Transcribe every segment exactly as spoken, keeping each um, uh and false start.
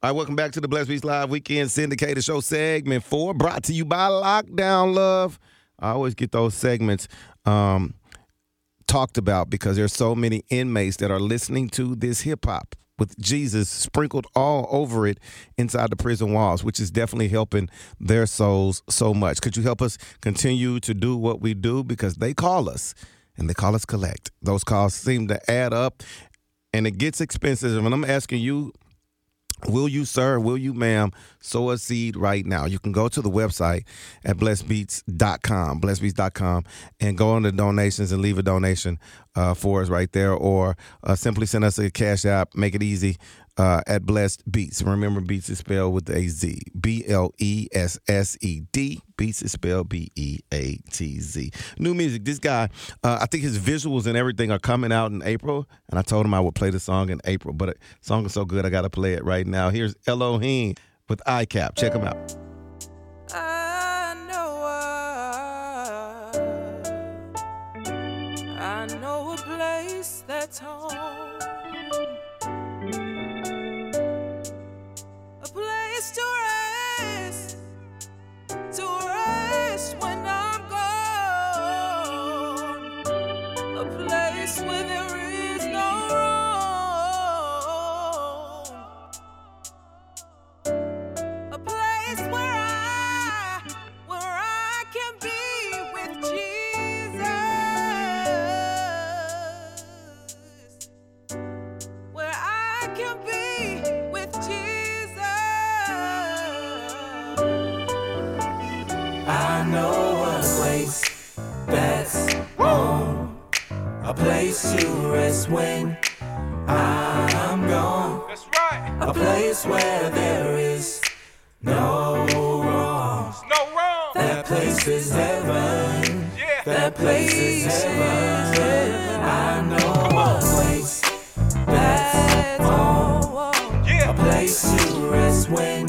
All right, welcome back to the Blessed Beats Live Weekend Syndicated Show segment four, brought to you by Lockdown Love. I always get those segments um, talked about because there's so many inmates that are listening to this hip-hop with Jesus sprinkled all over it inside the prison walls, which is definitely helping their souls so much. Could you help us continue to do what we do? Because they call us, and they call us collect. Those calls seem to add up, and it gets expensive. And I'm asking you, will you, sir, will you, ma'am, sow a seed right now? You can go to the website at blessed beats dot com, blessed beats dot com, and go on to donations and leave a donation uh, for us right there, or uh, simply send us a cash app. Make it easy uh, at Blessed Beats. Remember, Beats is spelled with a Z. B L E S S E D. Beats is spelled B E A T Z. New music. This guy, uh, I think his visuals and everything are coming out in April, and I told him I would play the song in April, but the song is so good I got to play it right now. Here's Elohim with I CAP. Check him out. I know a, I know a place that's home, a place to rest, to rest when I'm gone, a place where there is no wrong, a place where I, where I can be with Jesus, where I can be with Jesus. I know a place that's home, a place to rest when I'm gone. That's right. A place where there is no wrong. No wrong. That place is heaven. Yeah. That place is heaven. I know a place that's home, Yeah. a place to rest when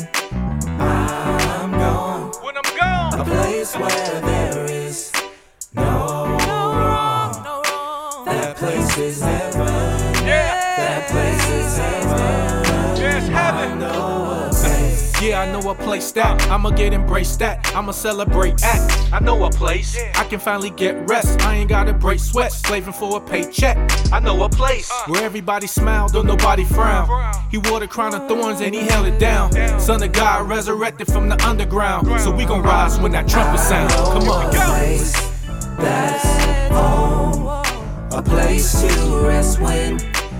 I'm gone. When I'm gone. A place where there is no wrong. No wrong. That place is heaven. Yeah. That place is heaven. Yes, I heaven. know a place. Yeah, I know a place that I'ma get embraced that I'ma celebrate at. I know a place I can finally get rest. I ain't gotta break sweat, slaving for a paycheck. I know a place where everybody smiled, though nobody frowned. He wore the crown of thorns and he held it down. Son of God resurrected from the underground. So we gon' rise when that trumpet sound. Come on. A place that's home, a place to rest when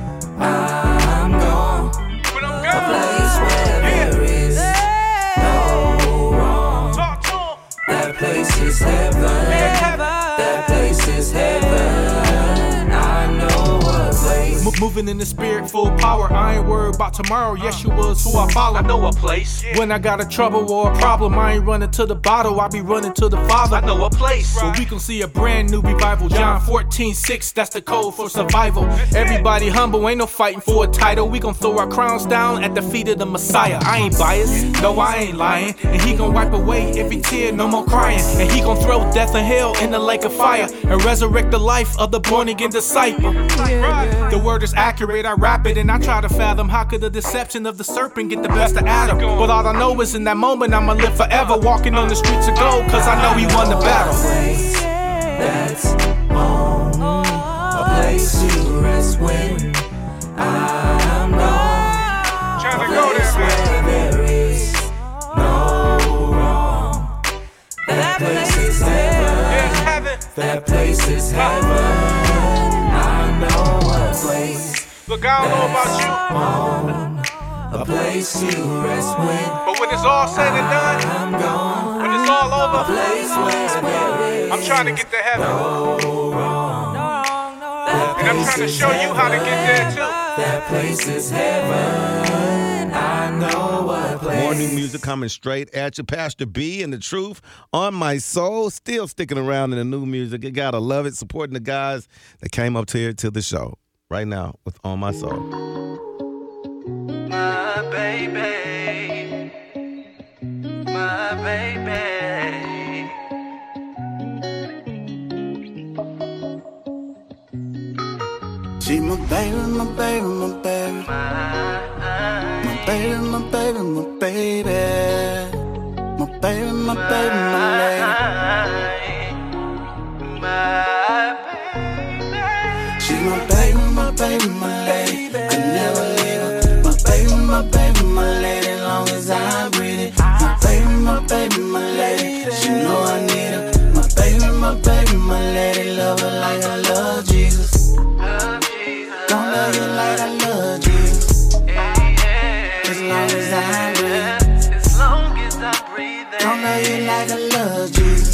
I'm gone. When I'm A gone. place where there is no wrong. Talk to him. That place is heaven. That place is heaven. I know a place. M- moving in the spirit, full power. I ain't worried about tomorrow. Yeshua is who I follow. I know a place. When I got a trouble or a problem, I ain't running to the bottle. I be running to the Father. I know a place where we gon' see a brand new revival. John fourteen six, that's the code for survival. Everybody humble, ain't no fighting for a title. We gon' throw our crowns down at the feet of the Messiah. I ain't biased, no, I ain't lying. And he gon' wipe away every tear, no more crying. And he gon' throw death and hell in the lake of fire and resurrect the life of the born again disciple. The word is accurate, I rap it and I try to fathom how could the deception of the serpent get the best of Adam. But all I know is in that moment I'ma live forever, walking on the streets of gold, cause I know he won the battle. A place that's home, a place to rest when I'm gone. Trying A to go place there, man. where there is no wrong. That place is Yes, heaven. heaven. That place is heaven. I know a place Look, I don't know about you, home, a place to rest when but when it's all said and done, I'm gone. when it's all A over, place where there is I'm trying to get to heaven. no wrong. That And I'm place trying to is show you how to get there too. That place is heaven. I know a place. More new music coming straight at you. Pastor B and the Truth on my soul. Still sticking around in the new music. You gotta love it. Supporting the guys that came up to here to the show right now with On My Soul. My baby, my baby. She my baby, my baby, my baby. My baby, baby, my baby, my baby. My baby, my baby, my lady. She's my baby, my baby, my lady. Could never leave her. My baby, my baby, my lady. Long as I breathe it. My baby, my baby, my lady. She know I need her. My baby, my baby, my lady. Love her like I love Jesus. Don't love you like I love Jesus. As long as I breathe. As long as I breathe. Don't love you like I love Jesus.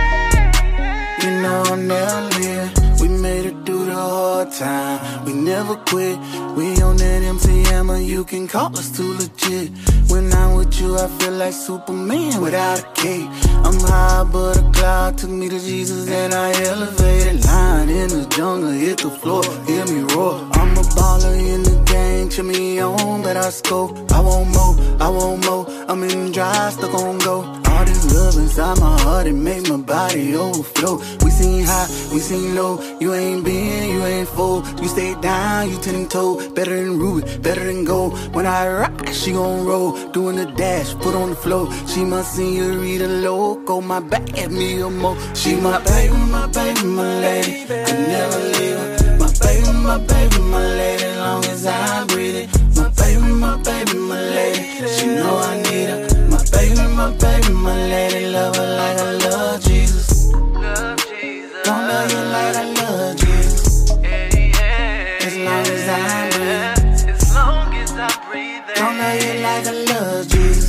You know I'll never leave. We made it through the hard time. We never quit. We on that M C hammer. You can call us too legit. When I'm with you, I feel like Superman without a cape. I'm high above the cloud. Took me to Jesus and I elevated. Lying in the jungle, hit the floor, hear me roar. I'm a baller in the game. Cheer me on, but I score. I want more, I want more. I'm in dry, stuck on go. All this love inside my heart, it make my body overflow. We seen high, we seen low. You ain't been, you ain't full. You stay down, you ten toe. Better than Ruby, better than gold. When I rock, she gon' roll. Doing the dash, put on the floor. She my senorita loco. My back at me a mo. She my baby, my baby, my lady. Could never leave her. My baby, my baby, my lady. Long as I breathe it. My baby, my baby, my lady. She know I need her. My baby, my baby, my lady. Love her like I love Jesus. Love Jesus. Don't love you like I love Jesus. Yeah, yeah. As long as I breathe. As long as I breathe. Don't love you like I love Jesus.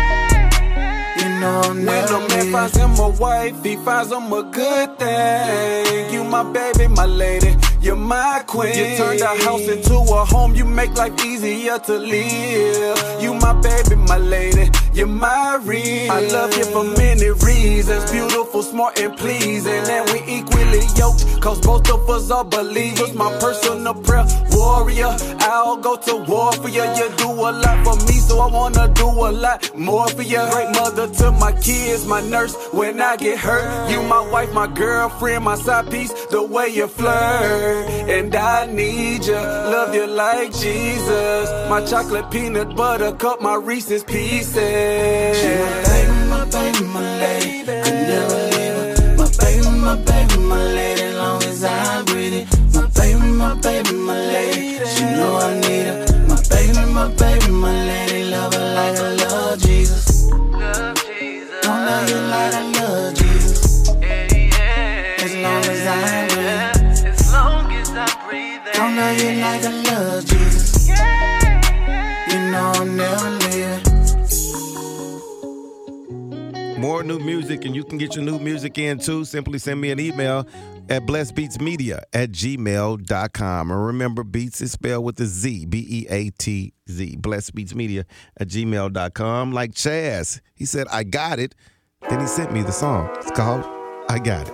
You know I'll When never a man leave. finds him a wife, he finds him a good thing. You my baby, my lady, you're my queen. You turned our house into a home, you make life easier to live. You my baby, my lady, you're my real. I love you for many reasons, beautiful, smart and pleasing. And we equally yoked, cause both of us are believers. My personal prayer warrior, I'll go to war for you. You do a lot for me, so I wanna do a lot more for you. Great mother to my kids, my nurse when I get hurt. You my wife, my girlfriend, my side piece, the way you flirt. And I need you, love you like Jesus. My chocolate peanut butter cup, my Reese's Pieces. She my baby, my baby, my lady. Could never leave her. My baby, my baby, my lady. Long as I breathe it. My baby, my baby, my lady. She know I need her. My baby, my baby, my lady. Love her like I love Jesus. Love Jesus. Don't love you like I love Jesus. Yeah, yeah. As long as I breathe. As long as I breathe. Don't love you like I love Jesus. You know I'll never leave. More new music, and you can get your new music in too. Simply send me an email at blessbeatsmedia at gmail dot com. And remember, Beats is spelled with a Z, B E A T Z. blessbeatsmedia at gmail dot com. Like Chaz, he said, I got it. Then he sent me the song. It's called I Got It.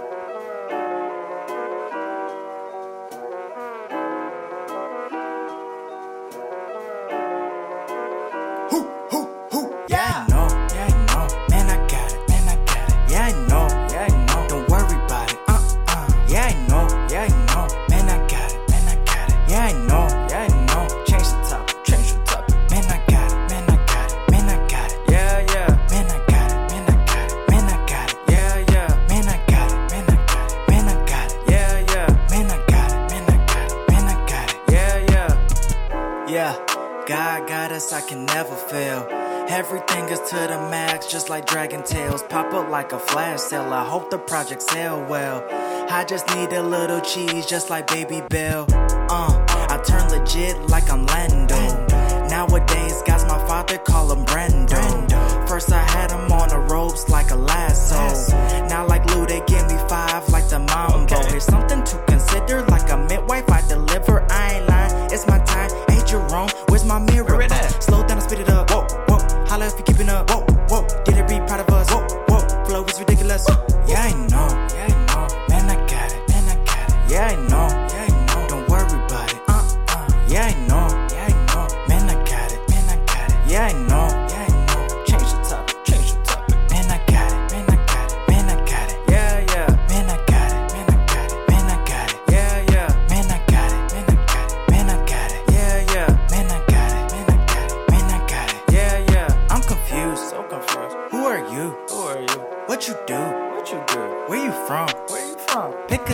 Yeah, I know, yeah, I know. Man, I got it, man, I got it. Yeah, I know, yeah, I know. Don't worry about it. Uh, uh. Yeah, I know, yeah, I know. Man, I got it, man, I got it. Yeah, I know, yeah, I know. Change the topic, change the topic. Man, I got it, man, I got it. Man, I got it. Yeah, yeah. Man, I got it, man, I got it. Man, I got it. Yeah, yeah. Man, I got it, man, I got it. Man, I got it. Yeah, yeah. Man, I got it, man, I got it. Man, I got it. Yeah, yeah. Yeah. God got us, I can never fail. Everything is to the max, just like Dragon Tales. Pop up like a flash sale, I hope the project sell well. I just need a little cheese, just like Baby Bell. Uh, I turn legit like I'm Lando. Nowadays, guys, my father call him Brando. First I had him on the ropes like a lasso. Now like Lou, they give me five like the Mambo. Here's something to consider, like a midwife I deliver. I ain't lying, it's my time. Hey Jerome, where's my mirror? Slow down and speed it up. Whoa, whoa. Holla if you keeping up. Whoa, whoa. Did it be proud of us? Whoa, whoa. Flow is ridiculous. Yeah, I know. Yeah, I know. Man, I got it. Man, I got it. Yeah, I know. Yeah, I know. Don't worry about it. Uh, uh. Yeah, I know. Yeah, I know. Man, I got it. Man, I got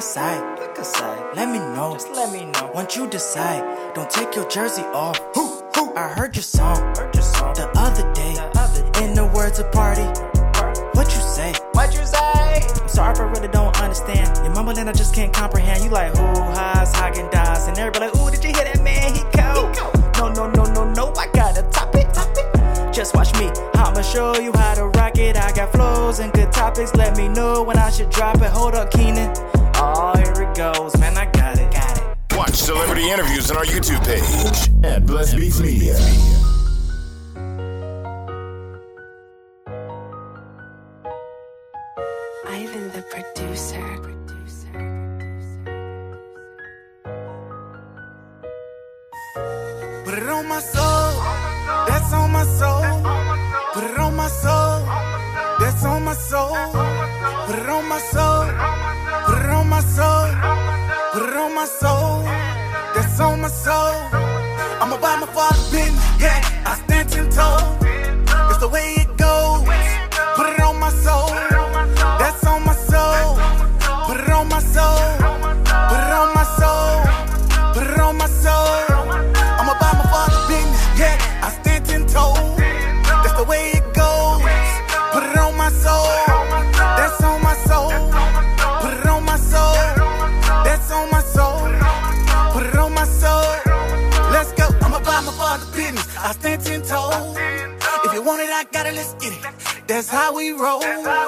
aside. Pick a side. Let me know. Just let me know. Once you decide, don't take your jersey off. Hoo, hoo. I heard your song. Heard your song the other day. The other day. In the words of party. What you say? What you say? I'm sorry if I really don't understand. Your mumbling I just can't comprehend. You like who highs, Hagen Dazs, and everybody like, ooh, did you hear that man? He cold. No, no, no, no, no. I gotta top it, top it. Just watch me. I'ma show you how to rock it. I got flows and good topics. Let me know when I should drop it. Hold up, Keenan. Oh, here it goes, man. I got it, got it. Watch celebrity interviews on our YouTube page at Blessed Beats Media. Ivan the producer. Put it on my soul, that's on my soul. Put it on my soul, that's on my soul. Put it on my soul, put it on my soul. Put it on my soul, that's on my soul. I'm about my father's business, yeah, I stand ten toes. It's the way it goes. Put it on my soul, that's on my soul. Put it on my soul, put it on my soul. Put it on my soul. I'm about my father's business, yeah, I stand ten toes. That's the way it goes. Put it on my soul, that's on my soul. Put it on my soul, that's on my soul. Put it on my soul. Let's go. I'm about my father's business, I stand ten toes. If you want it, I got it, let's get it. That's how we roll.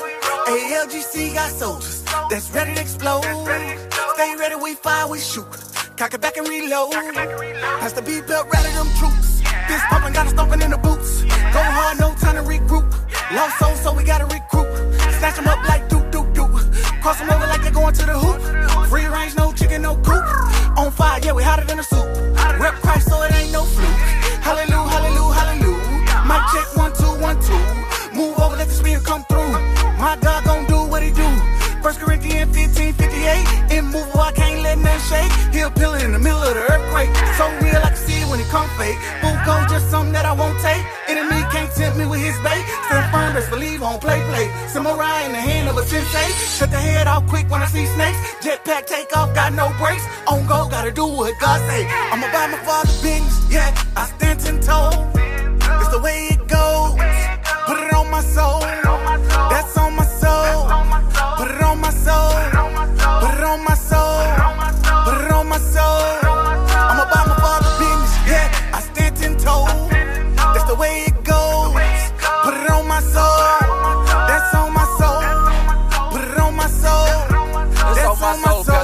A L G C got soldiers that's ready to explode. Stay ready, we fire, we shoot. Cock it back and reload. Has to be built ready, them troops. This pumping got us stomping in the boots. Go hard, no time to regroup. Lost soul, so we gotta recruit. Snatch them up like doop doop doop. Cross them over like they're going to the hoop. Free range, no chicken, no coop. On fire, yeah, we hotter than a soup. Rep Christ, so it ain't no fluke. Hallelujah, hallelujah, hallelujah. Mic check, one, two, one, two. Move over, let the spirit come through. My God gon' do what he do. First Corinthians fifteen fifty-eight. Immovable, I can't let nothing shake. He a pillar in the middle of the earthquake. So real, I can see it when it come fake. Boom, go, just something that I won't take. Enemy can't tempt me with his bait. Stand firm, best believe on play, play. Samurai in the hand of a sensei. Cut the head off quick when I see snakes. Jetpack take off, got no brakes. On go, gotta do what God say. I'm about my father's business, yeah, I stand ten toes. It's the way it goes. Put it on my soul. That's on my soul. Put it on my soul. Put it on my soul. Put it on my soul. I'm about my father's business, yeah, I stand ten toes. That's the way it goes. Put it on my soul. That's on my soul. Put it on my soul. That's on my soul.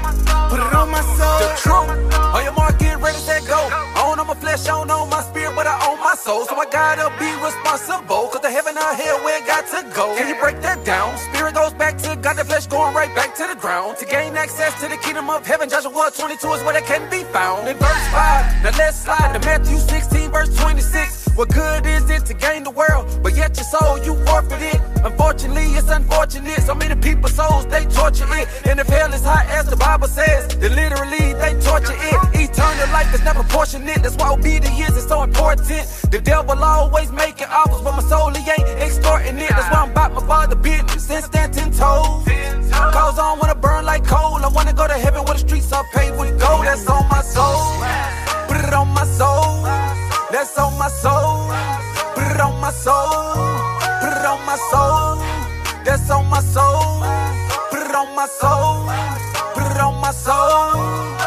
Put it on my soul. The truth. On your mark, get ready, set, go. I own my flesh, I don't own my spirit, but I own my soul. So I gotta be responsible. Cause the heaven or hell where it got to go. Can you break that down? Spirit goes back to God, the flesh going right back to the ground. To gain access to the kingdom of heaven, Joshua twenty-two is where they can be found. In verse five, now let's slide to Matthew sixteen, verse twenty-six. What good is it to gain the world, but yet your soul you forfeit it? Unfortunately, it's unfortunate. So many people's souls, they torture it. And if hell is hot as the Bible says, then literally they torture it. Eternal life is not proportionate. That's why obedience is so important. The devil always making offers, but my soul, he ain't extorting it. That's why I'm about my father business and stand ten toes. Cause I don't wanna burn like coal. I wanna go to heaven where the streets are paved with gold. That's on my soul. Put it on my soul. That's on my soul. Put it on my soul. Put it on my soul. That's on my soul. Put it on my soul. Put it on my soul.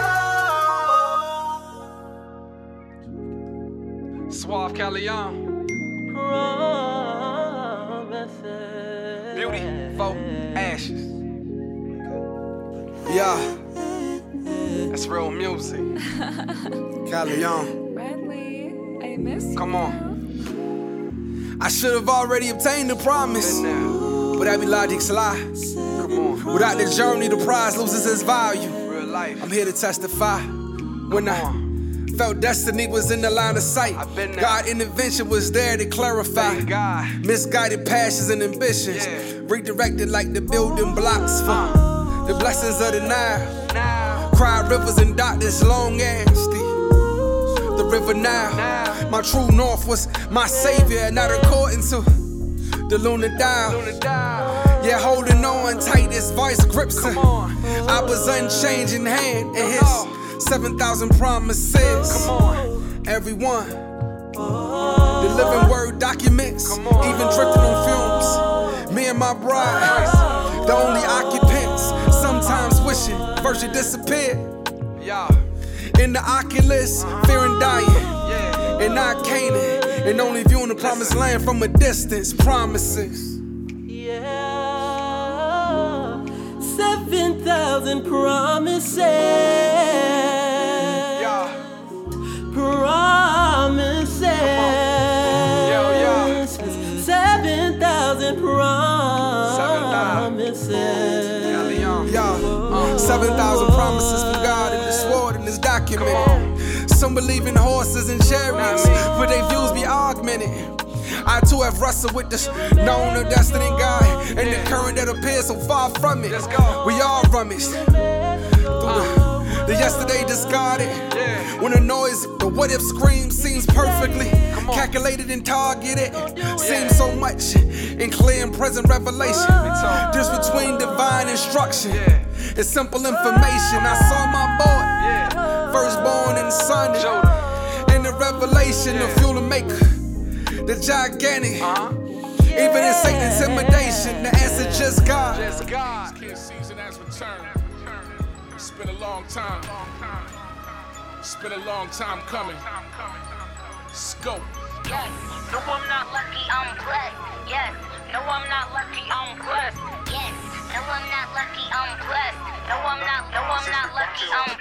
Suave Callion. Beauty for ashes. Yeah. That's real music. Callion. Bradley, I miss you. Come on. I should have already obtained the promise, but every logic's a lie. Come on. Without the journey, the prize loses its value. Real life. I'm here to testify. When I felt destiny was in the line of sight, God intervention was there to clarify. God. Misguided passions and ambitions, Yeah. redirected like the building blocks for the blessings of the Nile. Now. Cried rivers and doctors long as the the river Nile. My true north was my savior, not according to the lunar dial. Gonna die. Yeah, holding on tight, this vice grips her. I was unchanging hand in his seven thousand promises. Come on, everyone. The living word documents, even drifting on fumes. Me and my bride, the only occupants. Sometimes wishing version disappeared. In the Oculus, fearing dying. And not Canaan, and only viewing the promised land from a distance. Promises. Seven thousand promises. Yeah. Promises. Yo, yo. Seven thousand promises. Yeah, uh, seven thousand promises from God in this word, in this document. Some believe in horses and chariots, but their views be augmented. I too have wrestled with this known or destined God, and the current that appears so far from it. We all rummaged through the, the yesterday discarded. When the noise, the what if scream seems perfectly calculated and targeted. Seems so much in clear and present revelation. Just between divine instruction and simple information. I saw my boy, firstborn and son, in the revelation, the fuel to make the gigantic. Even in Satan's intimidation, the answer just God. Kid season has returned. It's been a long time. It's been a long time coming. Scope. Yes, no, I'm not lucky, I'm blessed. Yes, no, I'm not lucky, I'm blessed. Yes, no, I'm not lucky, I'm blessed. No, I'm not, no, I'm not lucky, I'm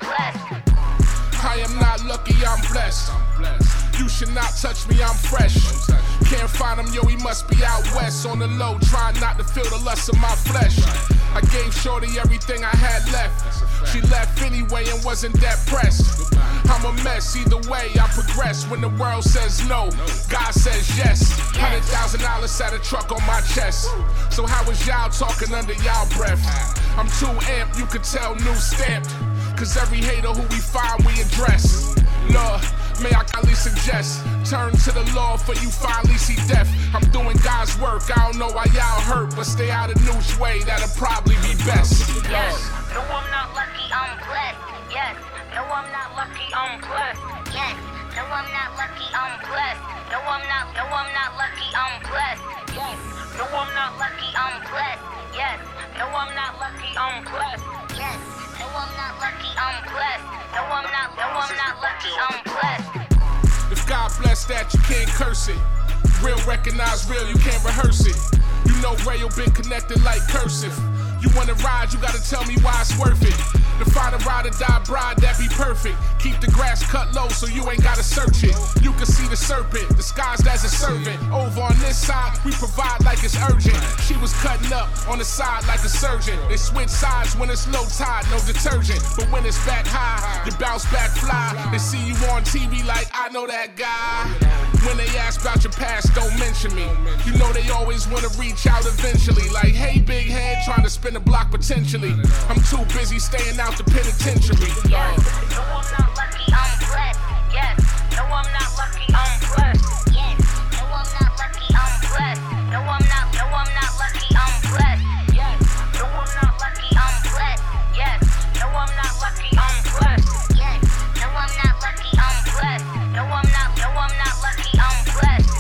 blessed. I am not lucky, I'm blessed. You should not touch me, I'm fresh. Can't find him, yo, he must be out west. On the low, trying not to feel the lust of my flesh. I gave Shorty everything I had left. She left anyway and wasn't that pressed. I'm a mess, either way I progress. When the world says no, God says yes. Hundred thousand dollars sat a truck on my chest. So how was y'all talking under y'all breath? I'm too amped, you could tell new stamped. Cause every hater who we find we address. Lord, may I kindly suggest, turn to the Lord for you finally see death. I'm doing God's work, I don't know why y'all hurt, but stay out of Noosh way, that'll probably be best. Yes, no, I'm not lucky, I'm blessed. Yes, no, I'm not lucky, I'm blessed. Yes, no, I'm not lucky, I'm blessed. No, I'm not, no, I'm not lucky, I'm blessed. Yes, no, I'm not lucky, I'm blessed. Yes, no, I'm not lucky, I'm blessed. Yes, no, I'm not lucky, I'm blessed. No, I'm not, no, I'm not lucky, I'm blessed. If God bless that, you can't curse it. Real recognize real, you can't rehearse it. You know Rayo been connected like cursive. You wanna ride, you gotta tell me why it's worth it. To find a ride or die bride, that be perfect. Keep the grass cut low so you ain't gotta search it. You can see the serpent, disguised as a servant. Over on this side, we provide like it's urgent. She was cutting up on the side like a surgeon. They switch sides when it's low tide, no detergent. But when it's back high, you bounce back fly. They see you on T V like, I know that guy. When they ask about your past, don't mention me. You know they always wanna reach out eventually. Like, hey, big head, trying to spin a block potentially. I'm too busy staying out the penitentiary. Yes, no, I'm not lucky, I'm blessed. Yes, no, I'm not lucky, I'm blessed. Yes, no, I'm not lucky, I'm blessed. No, I'm not, no, I'm not lucky, I'm blessed. Yes, no, I'm not lucky, I'm blessed. Yes, no, I'm not lucky, I'm blessed. Yes, no, I'm not lucky, I'm blessed. No, I'm not, no, I'm not lucky, I'm blessed.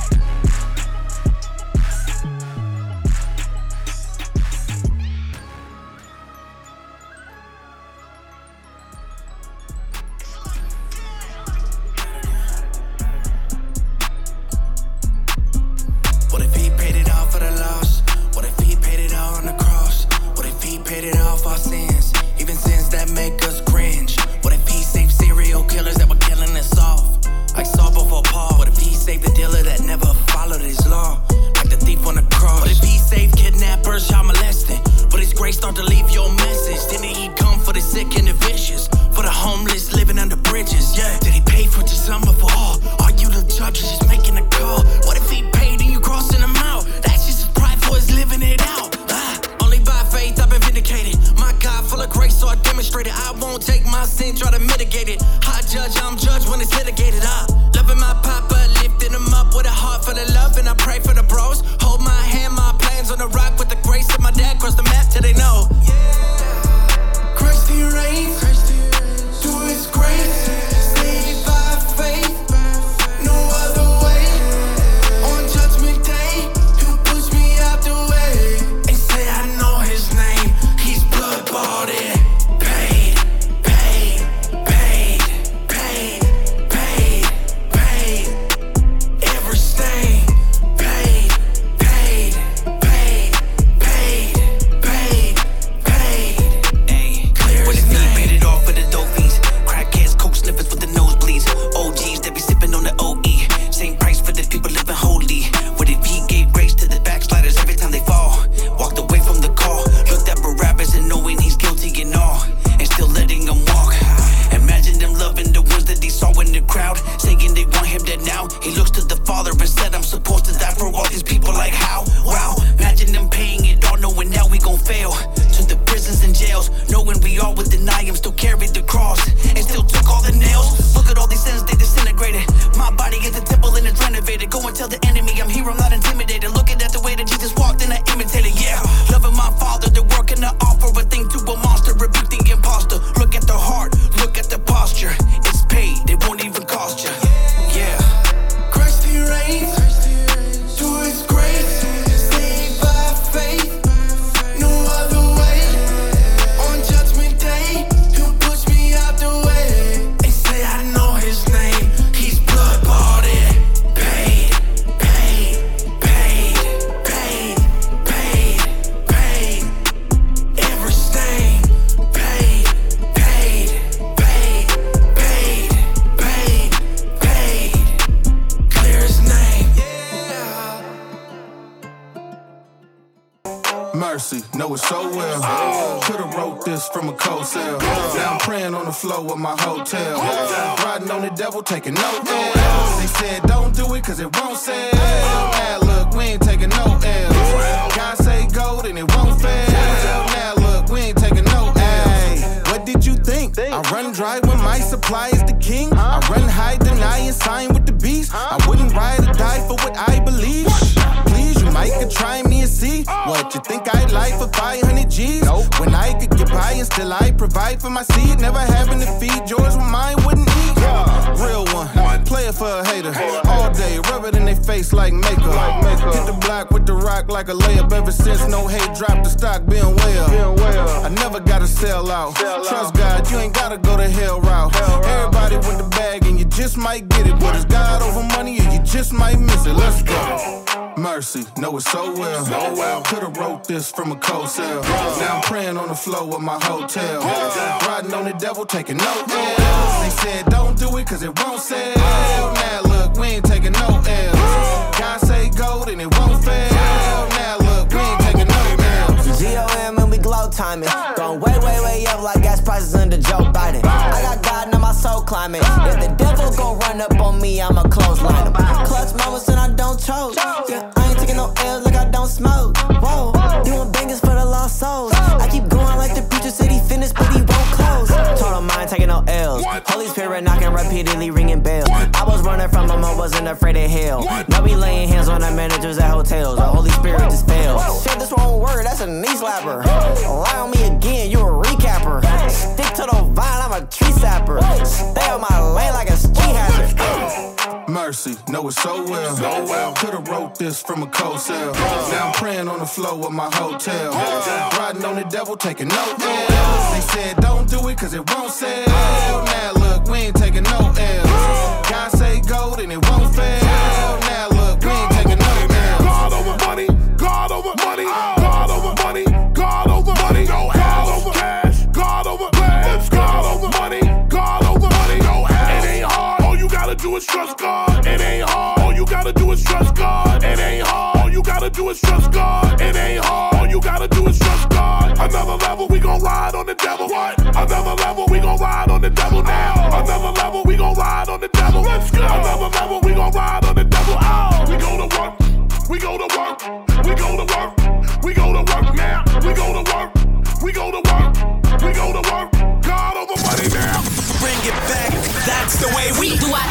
What if he paid it all for the loss? What if he paid it all on the cross? What if he paid it all for our sins? Even sins that make us cringe. What if he saved serial killers that were killing us off? Like Saul before Paul. What if he saved the dealer that never followed his law? Like the thief on the cross. What if he saved kidnappers, child molesting? But his grace start to leave your message. Didn't he come for the sick and the vicious? For the homeless living under bridges? Yeah. Did he pay for just some before all? Are you the judges just making a call? What if he paid and you crossing him out? That's just his pride for his living it out. Ah, only by faith I've been vindicated. My God full of grace, so I demonstrate it. I won't take my sin, try to mitigate it. High judge, I'm judged when it's litigated. Ah, loving my papa, lifting him up with a heart full of love, and I pray for the bros. Hold my hand, my plans on the rock with the grace. grace of my dad crossed the map till they know. Christ he reigns, through his grace, saved by faith, no other way. On judgment day, he'll push me out the way. They say I know his name, he's blood bought in. Paid, paid, paid, paid, paid, paid. Every stain, paid, paid, paid, paid, paid, paid. Ayy, clear as name. Paid it off for the dope fiends. Crackheads, coke sniffers with the nosebleeds. O Gs that be sipping on the O E. Same price for the people living holy. What if he gave grace to the backsliders every time they fall? Walked away from the call, looked at Barabbas and knowing he's guilty and all, and still letting him walk. Imagine them loving the ones that he saw in the crowd, saying they want him dead now. He looks to the Father and said, I'm supposed to die for all these people, like how? Wow, imagine them paying it all, knowing now we gon' fail. To the prisons and jails, knowing we all would deny him, still carried the cross, and still took all the nails. Look at all these sins, they disintegrated. My body is a temple and it's renovated. Go and tell the enemy I'm here, I'm not intimidated. Looking at the way that Jesus walked and I imitated, yeah. Loving my Father, the work and the offer a thing to a monster, rebuke the imposter. Look at the heart, look at the posture. It's paid, it won't even cost you. Yeah. Christ he reigns, through his grace, saved by faith, no other way. On judgment day, he'll push me out the way. They say I know his name, he's blood bought in. Paid, paid, paid, paid, paid, paid. Every stain, paid, paid, paid, paid, paid, paid. Clear his name. Mercy, know it so well. Could've wrote this from a cold cell. Now I'm praying on the floor of my hotel. Riding on the devil, taking no L's. They said don't do it cause it won't sell. Now look, we ain't taking no L's. God say go, then it won't fail. Now look, we ain't taking no L's. What did you think? I run dry when my supply is the king. I run high, deny and sign with the beast. I wouldn't ride or die for what I believe. Please, you might could try me and see what you think I'd like for five hundred G's. When I could get by and still I provide for my seed. Never having to feed yours when mine wouldn't eat. Real one, play it for a hater. All day, rub it in their face like makeup. Hit the block with the rock like a layup. Ever since no hate dropped the stock, being well. I never gotta sell out. Trust God, you ain't gotta go the hell route. Everybody with the bag and you just might get it. But it's God over money or you just might miss it. Let's go. Mercy, know it so well. Could've wrote this from a cold cell. Now I'm praying on the floor of my hotel. Riding on the devil, taking no L's. They said don't do it cause it won't sell. Now look, we ain't taking no L's. God say go, then it won't fail. Now look, we ain't taking no L's. G O M and we glow timing. Going way, way, way up like gas prices under Joe Biden. I got God, now my soul climbing. If the devil gon' run up on me, I'ma clothesline him. Clutch moments and I don't choke. Yeah, I ain't taking no L's like I don't smoke. Whoa, doing bangers for the lost souls. I keep going like the preacher said he finished, but he won't close. Total mind taking no L's. Holy Spirit knocking repeatedly, ringing bells. I was running from him, I wasn't afraid of hell. Now we laying hands on the managers at hotels. The Holy Spirit just failed. Shit, this wrong word, that's a knee slapper. Lie on me again, you a recapper. Stick to the vine, I'm a tree sapper. Stay on my lane like a street hazard. Mercy, know it so well. Could've wrote this from a cold cell. Now I'm praying on the floor of my hotel. Riding on the devil, taking no L's. They said don't do it cause it won't sell. Now look, we ain't taking no L's. God say go, then it won't fail. Now look, we ain't taking no L's. God over money, God over money, God over money, God over money, God over cash, God over plans, God over money, God over money. It ain't hard, all you gotta do is trust God. It ain't hard, all you gotta do is trust God. It ain't hard, all you gotta do is trust God. It ain't hard, all you gotta do is trust God. Another level, we gon' ride on the devil. What? Another level, we gon' ride on the devil now. Another level, we gon' ride on the devil. Let's go. Another level, we gon' ride on the devil. Oh, we go to work, we go to work, we go to work, we go to work now. We go to work, we go to work, we go to work. God over money now. Bring it back, that's the way we do our thing.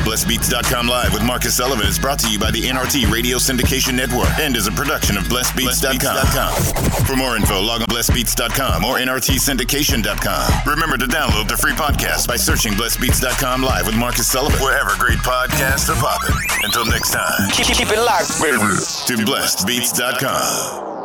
Blessed Beats dot com Live with Marcus Sullivan is brought to you by the N R T Radio Syndication Network and is a production of Blessed Beats dot com. For more info, log on Blessed Beats dot com or N R T Syndication dot com. Remember to download the free podcast by searching Blessed Beats dot com Live with Marcus Sullivan, wherever great podcasts are popping. Until next time, Keep, keep it locked, baby. To Blessed Beats dot com.